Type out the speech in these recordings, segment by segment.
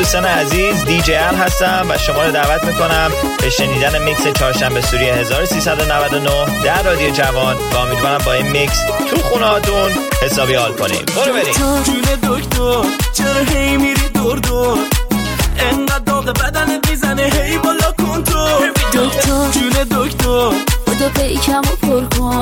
دوستان عزیز، دی.جی. ال هستم و شما رو دعوت میکنم به شنیدن میکس چهارشنبه سوری 1399 در رادیو جوان و امیدوارم با این میکس تو خونه هاتون حسابی حال کنیم. برو بریم. جون دکتر چرا هی میری دور دور، انقدر داغ بدنت میزنه هی بالا کن تو. دکتر جون دکتر بودو پیکم و پر کن،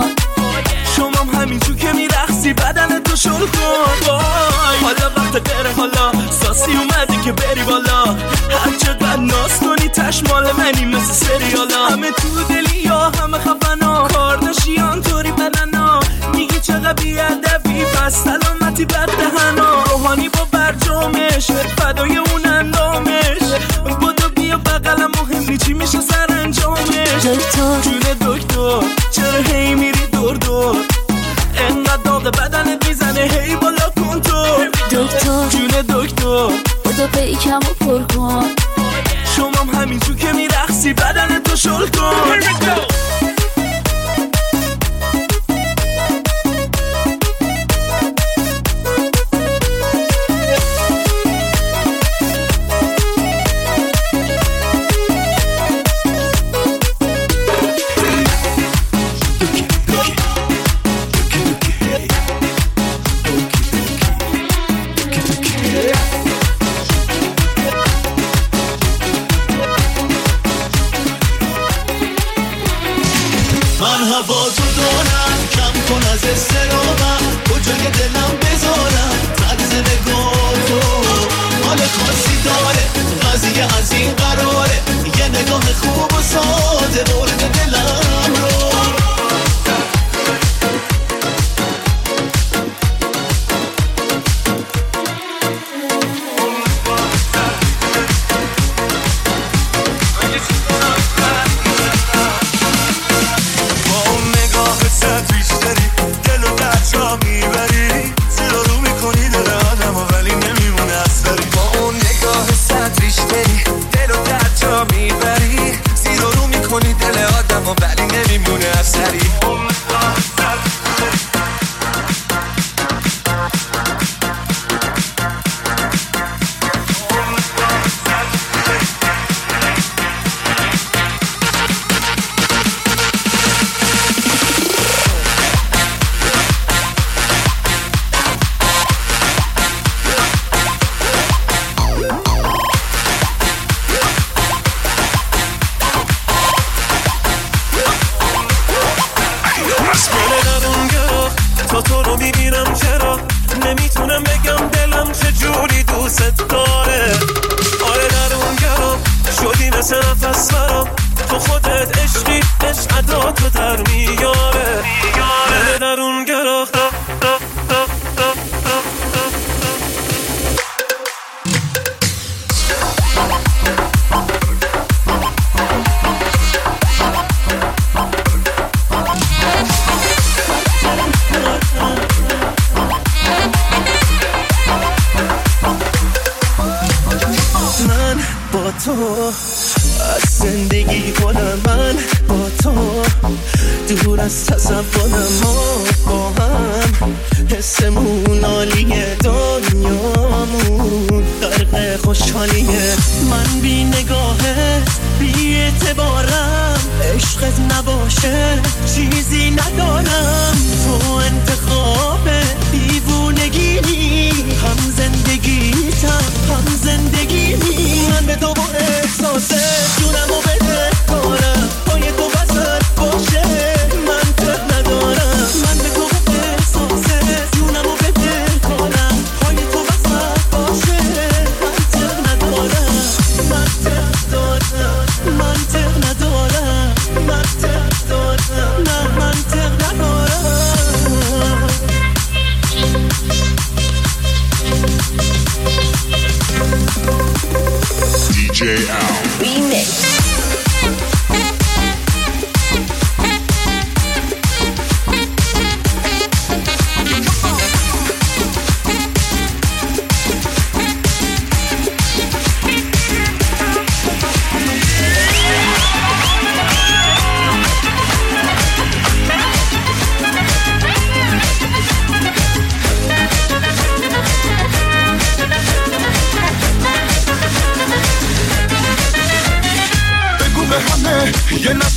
شمام همینجور که میرخصی بدن تو شل کن. حالا وقت غیره، حالا ساسی اومده که بری بالا، هر چقدر ناز کنی تش مال منی مثل سریالا. همه تو دلی یا همه خفنا، کارداشیان طوری بدنا، میگی چقدر بیادبی پس سلامتی بد دهنا. روحانی با برجامش فدای اون اندامش، بودو بیا بقلم مهم چی میشه سر انجامش. دکتر جون دکتر چرا هی میری دور دور، انقدر داغ بدنت میزنه هی بالا کن تو. دکتر جون دکتر بودو پیکم و پر کن، شمام همینجور که میرخصی بدن تو شل کن. DJ Al Remix.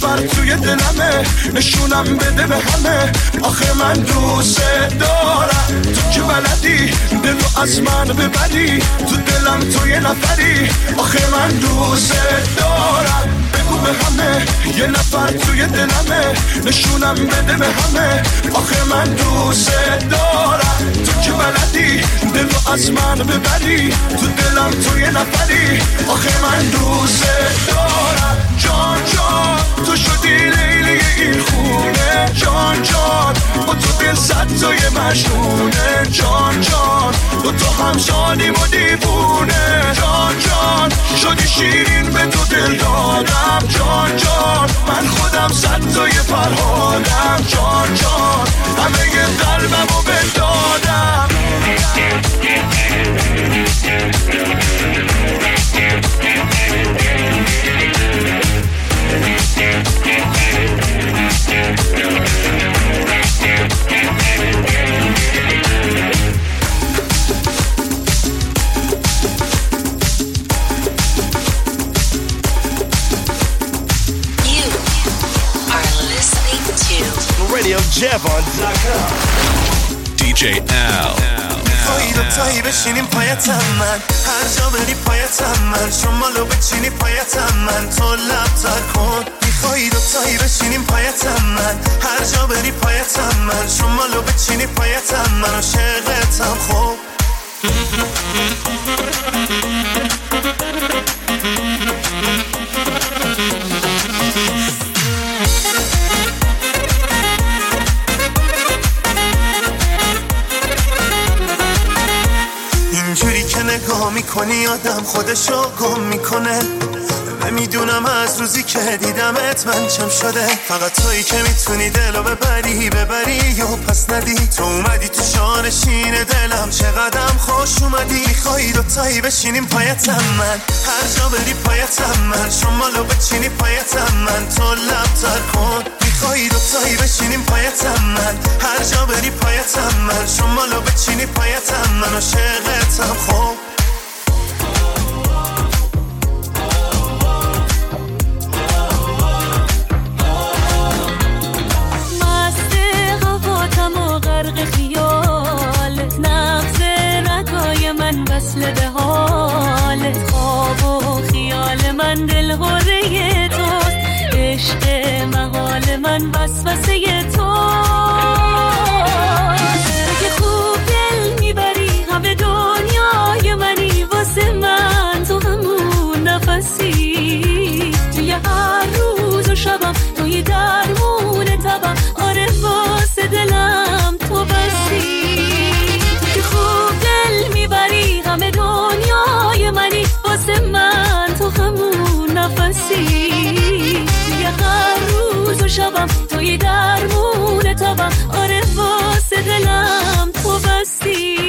نفر توی دلمه، نشونم بده به همه آخه من دوست دارم. تو که بلدی دلو از من ببری، تو دلم تو یه نفری آخه من دوست دارم. بگو به همه یه نفر توی دلمه، نشونم بده به همه آخه من دوست دارم. تو که بلدی دلو از من ببری، تو دلم تو یه نفری آخه من دوست دارم. جان جان تو شدی لیلی این خونه، جان جان با تو دل صد تای مجنونه. جان جان تو هم شانیم و دیوونه. جان جان شدی شیرین به تو دل دادم. جان جان من خودم صد تای فرهادم. جان جان همه ی قلبمو بدادم. RadioJevon.com DJ Al. میخوایی دوتایی بشینیم پایتم من، هر جا بری پایتم من، شمالو بچینی پایتم من، تو لب تر کن. میخوایی دوتایی بشینیم پایتم من، هر جا بری پایتم من، شمالو بچینی پایتم من، عاشقتم خوب. اینجوری که نگاه میکنی آدم خودشو گم میکنه. نمیدونم از روزی که دیدمت من چم شده، فقط تویی که میتونی دلو ببری و پس ندی. تو اومدی تو شانشین دلم، چقدرم خوش اومدی. میخوایی دوتایی بشینیم پایتم من، هر جا بری پایتم من، شمالو بچینی پایتم من، تو لب تر کن. میخوایی دوتایی بشینیم پایتم من، هر جا بری پایتم من، شمالو بچینی پایتم من، عاشقتم خوب. وصل به حالت، خواب و خیال من دل غره توست، عشق محال من وسوسه توست. که خوب دل میبری همه دنیای منی، واسه من تو همون نفسی، توی هر روز و شبم توی درمون تبم، آره واسه دلم تو بسی. که خوب دل میبری همه دنیای منی، واسه من تو همون نفسی، توی هر روز و شبم توی درمون تبم، آره واسه دلم تو بستی.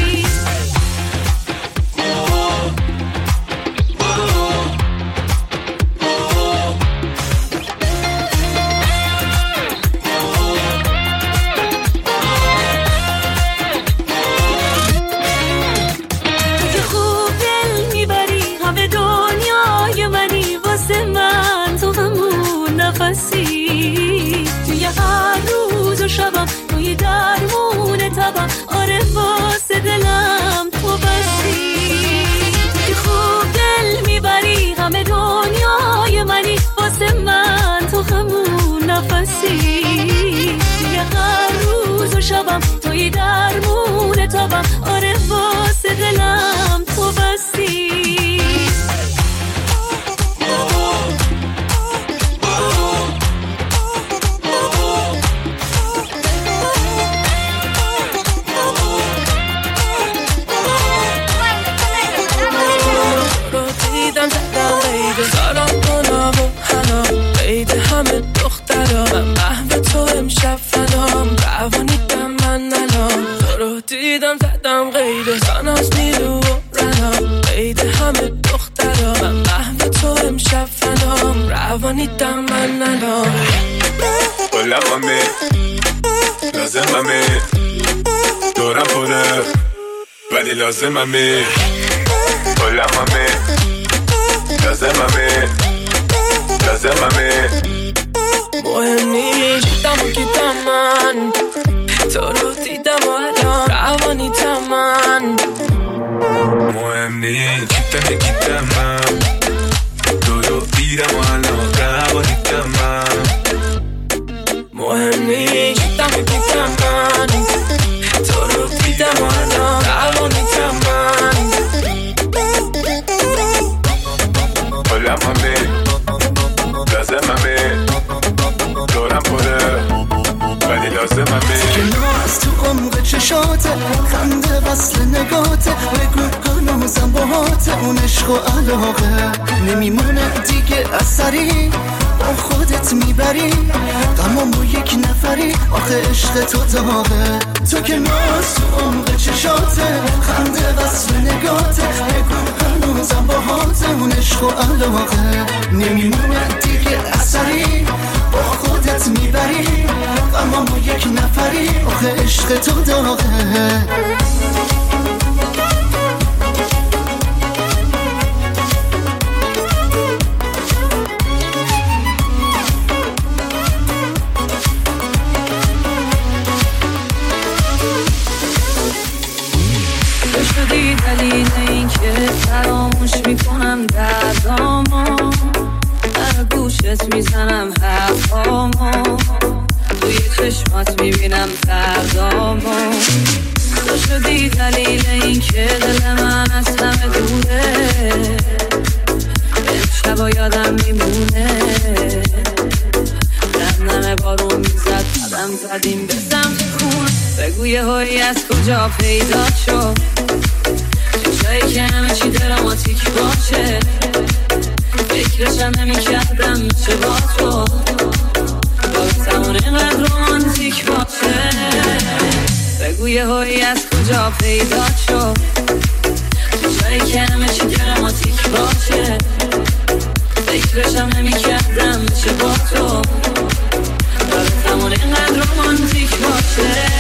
توی هر روز و شبم توی درمون تبم، آره واسه دلم تو بستی. که خوب دل میبری همه دنیای منی، واسه من تو همون نفسی، توی هر روز و شبم توی درمون تبم، آره واسه دلم تو بستی. سارم کنم و حنا قید همه دخترا، من محو تو امشب فنام، روانیدم من الان، تو رو دیدم زدم قید ساناز میلو و رنام، قید همه دخترا، من محو تو امشب فنام، روانیدم من الان. Hola mami, لازممه دورم پره ولی لازممه. Hola mami, لازممه 기tta 너로 이라고 하려고 거니까 مهمی گیتم من تو رو دیدم الان قوانیتم من حالممه لازممه دورم پره ولی لازممه که ناز تو عمق چشاته خنده وصل نگاته بگو هنوزم باهاته اون عشق و علاقه نمیمونه دیگه اثری با خودت میبری غمام با یک نفری آخه عشق تو داغه تو که ناز تو عمق چشاته خنده وصل نگاته بگو هنوزم باهاته اون عشق و علاقه نمیمونه دیگه اثری با خودت میبری غمام با یک نفری آخه عشق تو داغه شدی دلیل این که فراموش میکنم دردامو در گوشت میزنم حرفامو توی چشمات میبینم فردامو تو شدی دلیل این که دل من از همه دوره به شبا یادم میمونه نمه بارون میزد قدم زدیم به سمت خونه بگو یه هایی از کجا پیدا شد جایی که همه چی دراماتیک باشه فکرشم نمی‌کردم میشه با تو باید اینقدر رومانتیک باشه بگو یه هایی از کجا پیدا شد جایی که همه چی دراماتیک باشه فکرشم نمی‌کردم میشه با تو باید اینقدر رومانتیک باشه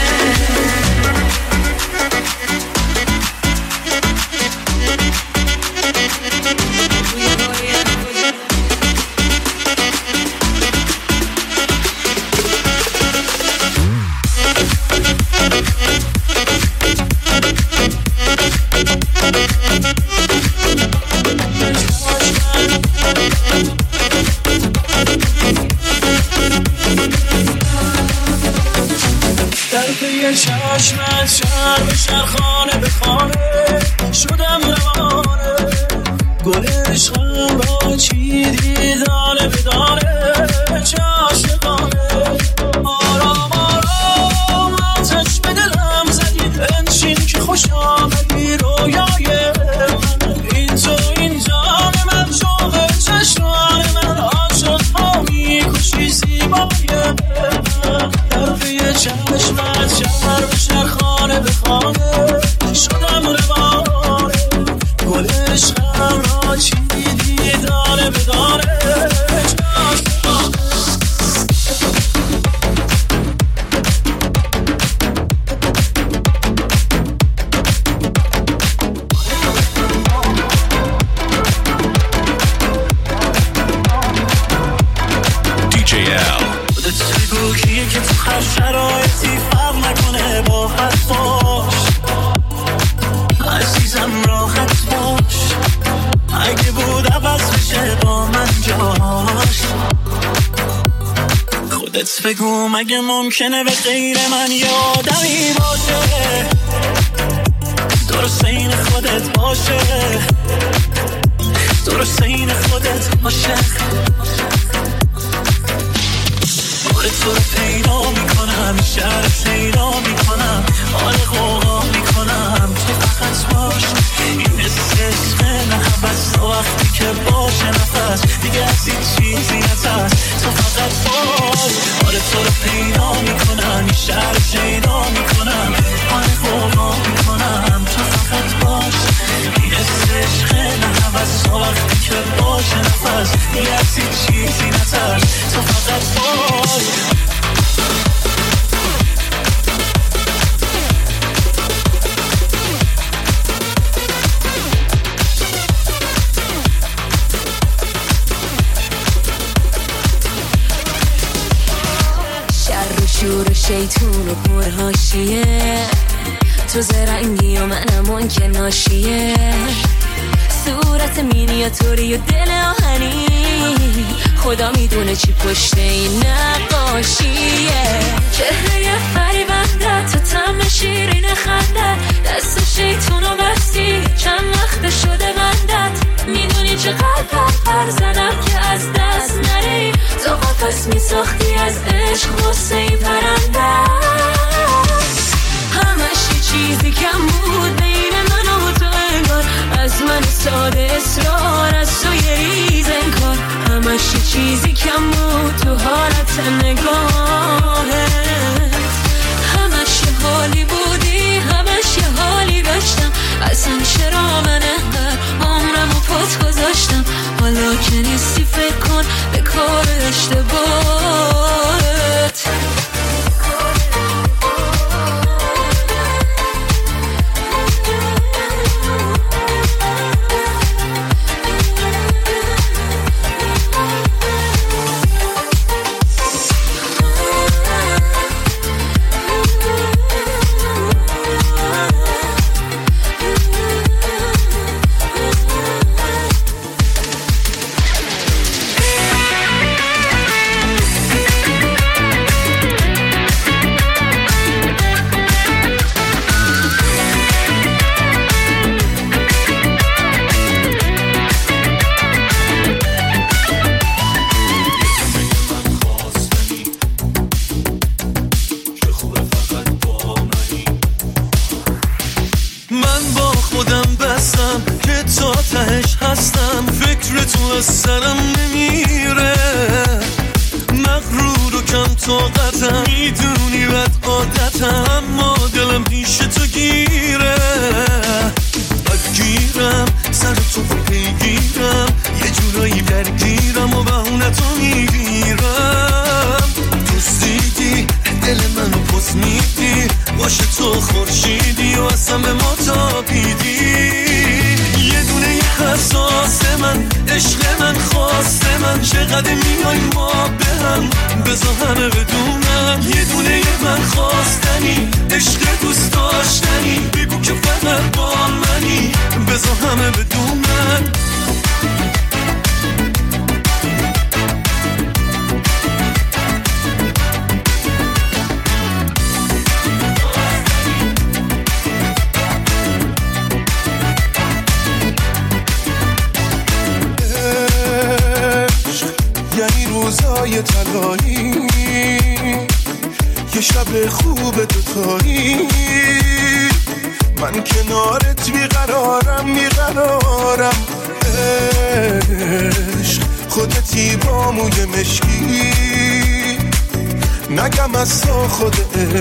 چشمت شهر به شهرخانه به خانه شدم روانه گل عشقم را چیدی دانه به دانه چه عاشقانه آرام آرام آتش به دلم زدی بنشین که خوش آمدی رویای من این تو این جان من شوق چشمان من عاشق ها میکشی زیبای من طرفی چشمت شهر به شهرخانه به خانه شدم روانه گل عشقم را چیدی دانه به دانه که تو هر شرایطی فرق نکنه با حرفاش عزیزم راحت باش اگه بود عوض بشه با من جاش خودت بگو مگه ممکنه به غیر من یادمی باشه درست این خودت باشه درست این خودت باشه تو رو پیدا میکنم شهر پیدا میکنم حال قوقا میکنم تو فقط باش این عشق نه حبست تا وقتی که باشه نفس دیگه از این چیزی نترس تو فقط باش حال تو رو پیدا میکنم شهر پیدا میکنم حال قوقا میکنم تو فقط باش این عشق نه حبست تا وقتی که باشه نفس دیگه از این چیزی نترس تو فقط باش شور و شیطون و پر حاشیه تو زرنگی و منم اون که ناشیه صورت مینیاتوری و دل آهنی، خدا میدونه چی پشت این نقاشیه. چهره فریبنده، تو طعم شیرین خنده، دست شیطونو بستی چند وقت شده بندت. میدونی چقدر پر زدم که از دست نری، تو قفس میساختی از عشق غصه ای پرنده. همش یه چیزی کم بود بین من و تو انگار، از من ساده اصرار، از تو یه ریز انکار. همش یه چیزی کم بود تو حالت نگاهت، همش یه حالی بودی، همش یه حالی داشتم. اصلا چرا من انقدر عمرم و پات گذاشتم؟ حالا که نیستی فکر کن به کار اشتباهت. سرم نمیره، مغرور و کم طاقتم، میدونی بد عادتم، اما دلم پیش تو گیره. بدگیرم سر تو پیگیرم، یه جورایی درگیرم و بهونه تو میگیرم. دوستیدی دل منو پس میدی، باشه تو خورشیدی و اصلا به ما تابیدی. یه دونه یه حساس من، عشق من، خواست من، چقدر میای ما به هم، بذار همه بدونم. یه دونه یه من خواستنی، عشق دوست داشتنی، بگو که فقط با منی، بذار همه بدونم. یعنی روزای طلایی، یه شب خوب دوتایی، من کنارت بیقرارم. عشق خودتی با موی مشکی، نگم از تو خود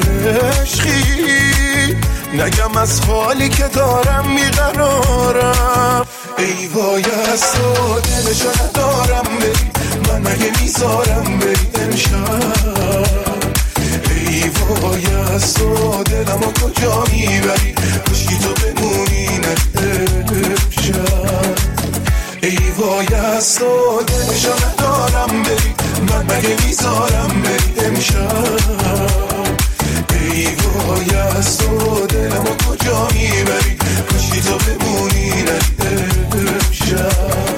عشقی، نگم از حالی که دارم بیقرارم. ای وای از تو دلشو ندارم بری، من مگه میذارم بری امشب. ای وای از تو دلمو کجا میبری، کشکی تو بمونی نه امشب. ای وای از تو دلشو ندارم بری، من مگه میذارم بری امشب. ای وای از تو دلمو کجا میبری، کشکی تو بمونی نه امشب.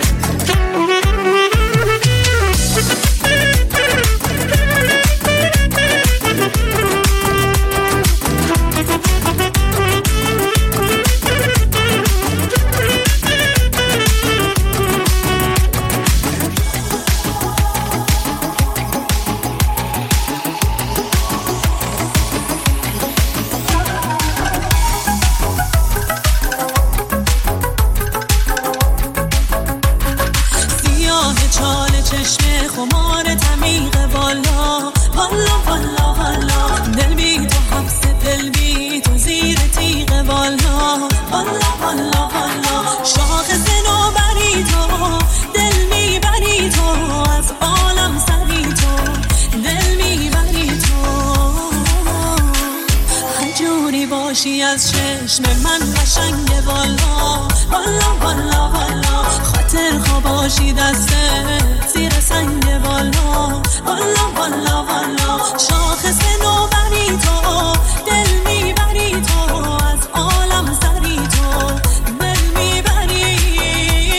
از چشم من قشنگه والا والا والا والا، خاطر خواباشی دستت زیر سنگ والا والا والا والا، شاخص نوبری تو دل میبری تو، از عالم سری تو دل میبری.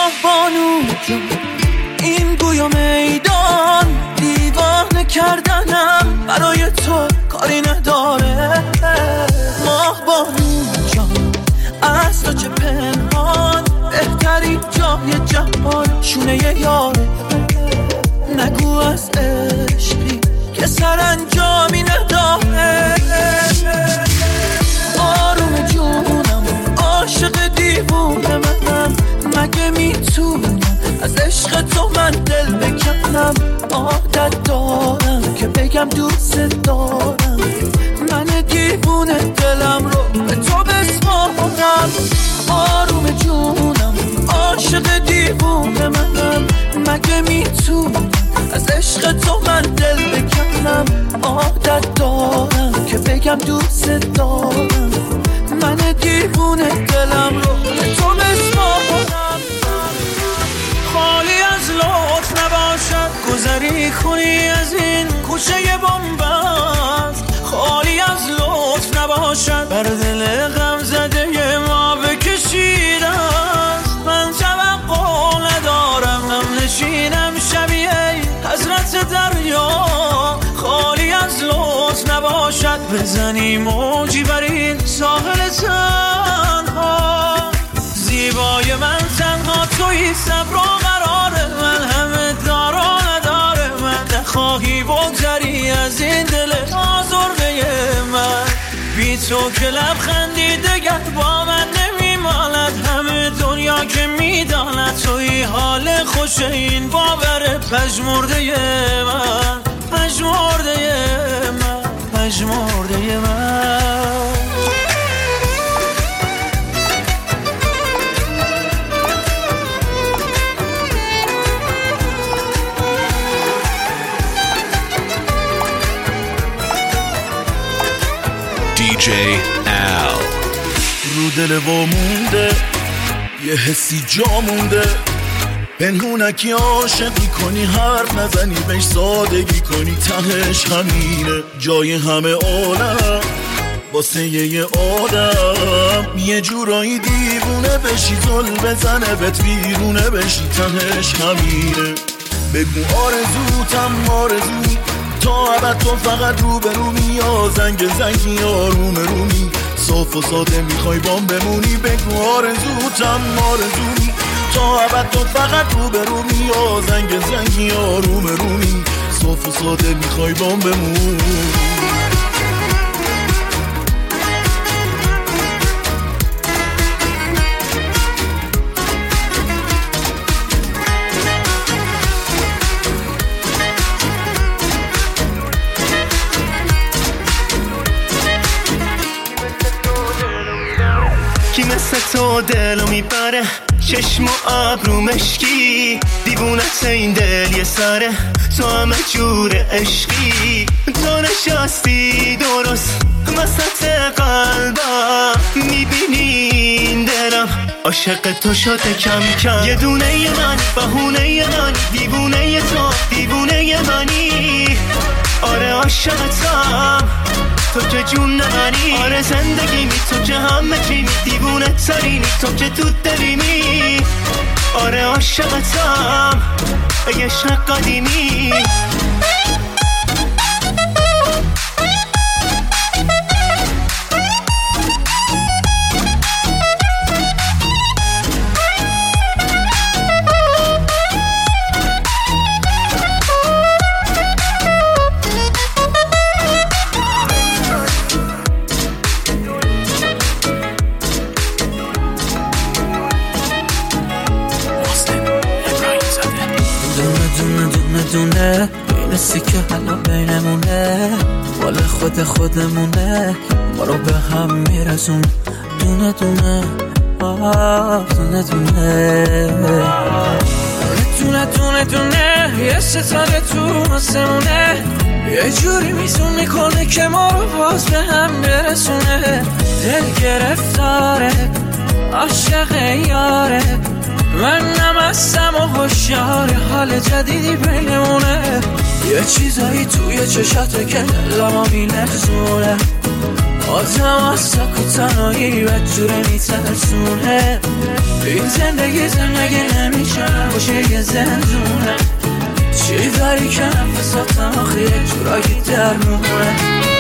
ماه بانو جان این گوی و میدان دیوانه کردنم برای تو کاری نداره. ماه بانو جان از تو چه پنهان بهترین جای جهان شونه یاره. نگو از عشقی که سرانجامی نداره. آروم جونم عاشق دیوونه منم مگه میتونم از عشق تو من دل بکنم. عادت دارم که بگم دوست دارم من دیوونه دلم رو به تو بسپارم. آروم جونم عاشق دیوونه منم مگه میتونم از عشق تو من دل بکنم. عادت دارم که بگم دوست دارم من دیوونه دلم رو به تو بسپارم. خالی از لطف نباشد گذری کنی از این کوچه بنبست. خالی از لطف نباشد بر دل غم زده ما بکشیده است. من توقع ندارم هم نشینم شبیه حضرت دریا. خالی از لطف نباشد بزنی موجی بر این ساحل تنها. زیبای من تنها توی صبر و قرار من همه دار و نداره. من نخواهی بگذری از این دل آزرده من. بی تو که لبخندی دگر با من نمیماند. همه دنیا که میداند توی حال خوش این باور پژمرده من. پژمرده من پژمرده من. DJ Al رو دل وامونده یه حسی جا مونده. پنهونکی عاشقی کنی حرف نزنی بهش سادگی کنی تهش همینه. جای همه عالم واسه یه آدم یه جورایی دیوونه بشی زل بزنه بهت بیرونه بشی تهش همینه. بگو آرزوتم آرزو تا ابد تو فقط رو به رو یا زنگ زنگی آروم رومی صاف و ساده میخوای بام بمونی. بگو آرزوتم آرزو تا ابد تو فقط رو به رو یا زنگ زنگی آروم رومی صاف و ساده میخوای بام بمونی. کی مثل تو دلو میبره چشم و ابرو مشکی. دیوونت این دل یه سره تو همه جور عشقی. تو نشستی درست وسط قلبم میبینی این دلم عاشق تو شده کم کم. یه دونه من بهونه من دیوونه تو دیوونه منی. آره عاشقتم تو که جون منی. آره زندگی می تو که همه چی می دیوونه ترینی تو که تو دلیمی. آره عاشقتم ای عشق قدیمی. دونه این سیکه حالا بینمونه مال خودمونه ما رو به هم میرسون. دونه دونه دونه دونه دونه یه ستاره تو آسمونه یه جوری میزون میکنه که ما رو باز به هم برسونه. دل گرفتاره عاشق یاره منم هستم و هوشیار حال جدیدی بینمونه. یه چیزایی توی چشاته که دلمو میلرزونه. آدم از سک و تنهایی بدجوره میترسونه این زندگی نمیشه باشه یه زندونه چی داری که نفساتم آخه یه جورایی درمونه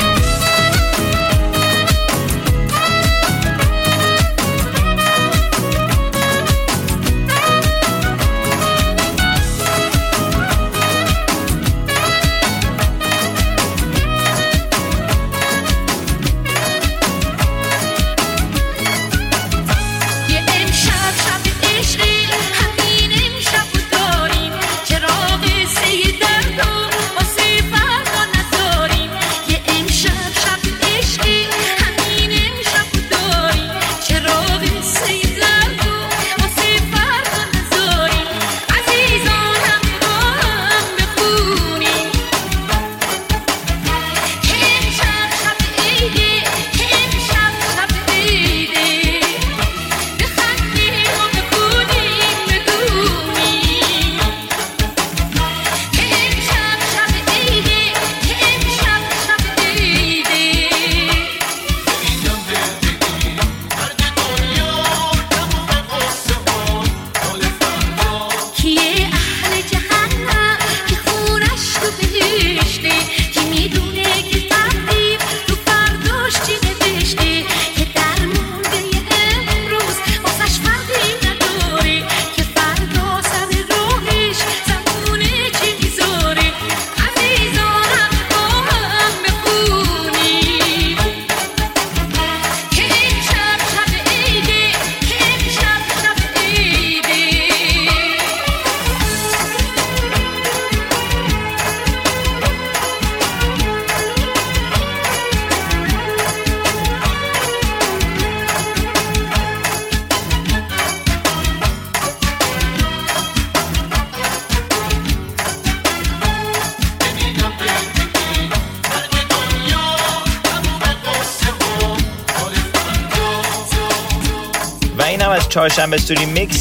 چهارشنبه استوری میکس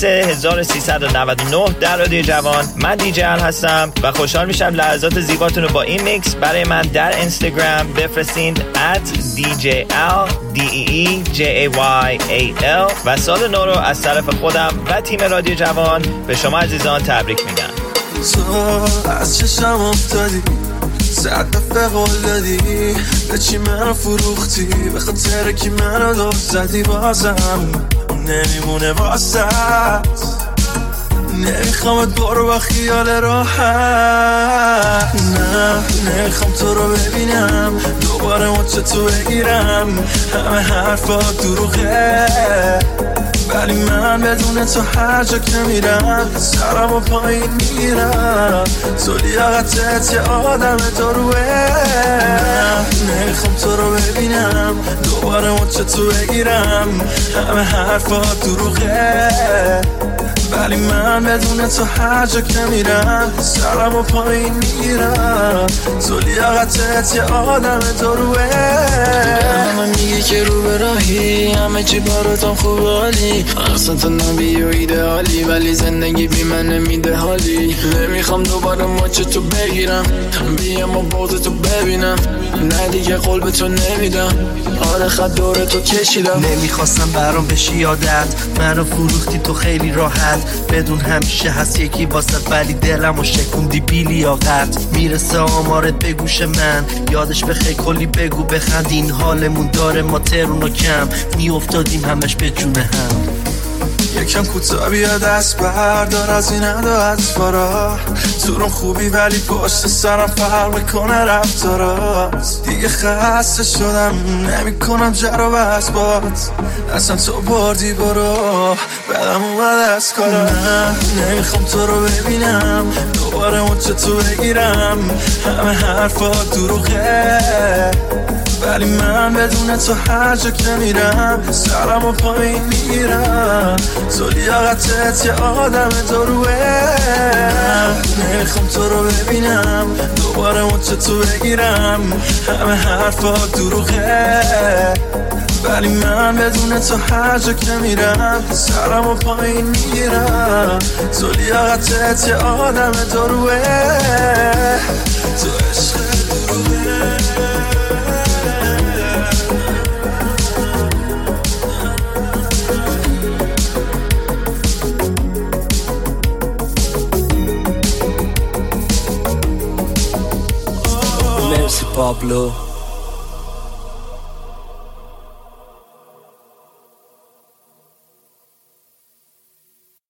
1399 در رادیو جوان. من دی جی ال هستم و خوشحال میشم لحظات زیباتون رو با این میکس برای من در اینستاگرام بفرستین @djal DEEJAYAL و سال نو رو از طرف خودم و تیم رادیو جوان به شما عزیزان تبریک میگم. تو از چشم افتادی 100 دفعه قول دادی به چی منو فروختی به خاطر کی منو دوست زدی بازم نمیمونه واسط نمیخوامت برو با خیال راحت نه نمیخوام تو رو ببینم دوباره مچه تو بگیرم همه حرفا دروغه ولی من بدون تو هر جا که میرم سرم و پایین میرم تو لیاقتت یه آدم دروه نمیخوام تو رو ببینم دوباره مچه تو بگیرم همه حرفا دروغه ولی من بدون تو هر جا که میرم سرم و پایین میرم تو لیاقتت یه آدم دروه همه میگه که رو به راهی همه چی براتم خوب حالی اصلا تو نبی و ایدئالی ولی زندگی بی من نمیده حالی نمیخوام دوباره مچه تو بگیرم بیام و بغض تو ببینم نه دیگه قول به تو نمیدم آره خط دور تو کشیدم نمیخواستم برام بشی یادت منو فروختی تو خیلی راحت بدون همیشه هست یکی واسط ولی دلمو شکوندی بی لیاقت میرسه آمارت به گوش من یادش بخیر کلی بگو بخند این حالمون داره ما ترون و کم میافتادیم همش به جون هم یکم کوتاه بیا دست بردار از این از فرا تو رو خوبی ولی پشت سرم فرق میکنه رفتارات دیگه خسته شدم نمیکنم جر و بس بات اصلا تو بردی برو بدم اومد از کارا نه نمیخوام تو رو ببینم دوباره مچه تو بگیرم همه حرفا دروغه ولی من بدون تو هر جا که میرم سرم و پایین میرم تو لیاقتت یه آدم دروه نمیخوام تو رو ببینم دوباره مچه تو بگیرم همه حرفا دروغه ولی من بدون تو هر جا که میرم سرم و پایین میرم تو لیاقتت یه آدم دروه تو عشق دروه Pablo